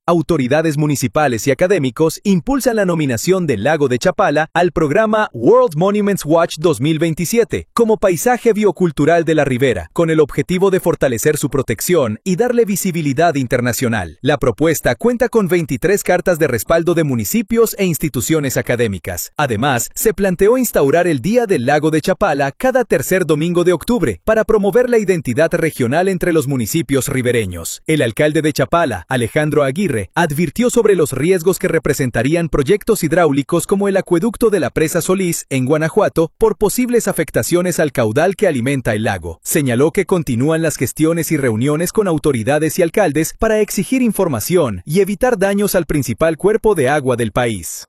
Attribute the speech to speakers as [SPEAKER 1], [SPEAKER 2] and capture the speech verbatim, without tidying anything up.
[SPEAKER 1] autoridades municipales y académicos impulsan la nominación del lago de Chapala al programa World Monuments Watch dos mil veintisiete como paisaje biocultural de la ribera, con el objetivo de fortalecer su protección y darle visibilidad internacional. La propuesta cuenta con veintitrés cartas de respaldo de municipios e instituciones académicas. Además, se planteó instaurar el Día del Lago de Chapala cada tercer domingo de octubre para promover la identidad regional entre los municipios ribereños. El alcalde de Chapala, Alejandro Aguirre, advirtió sobre los riesgos que representarían proyectos hidráulicos como el acueducto de la Presa Solís, en Guanajuato, por posibles afectaciones al caudal que alimenta el lago. Señaló que continúan las gestiones y reuniones con autoridades y alcaldes para exigir información y evitar daños al principal cuerpo de agua del país.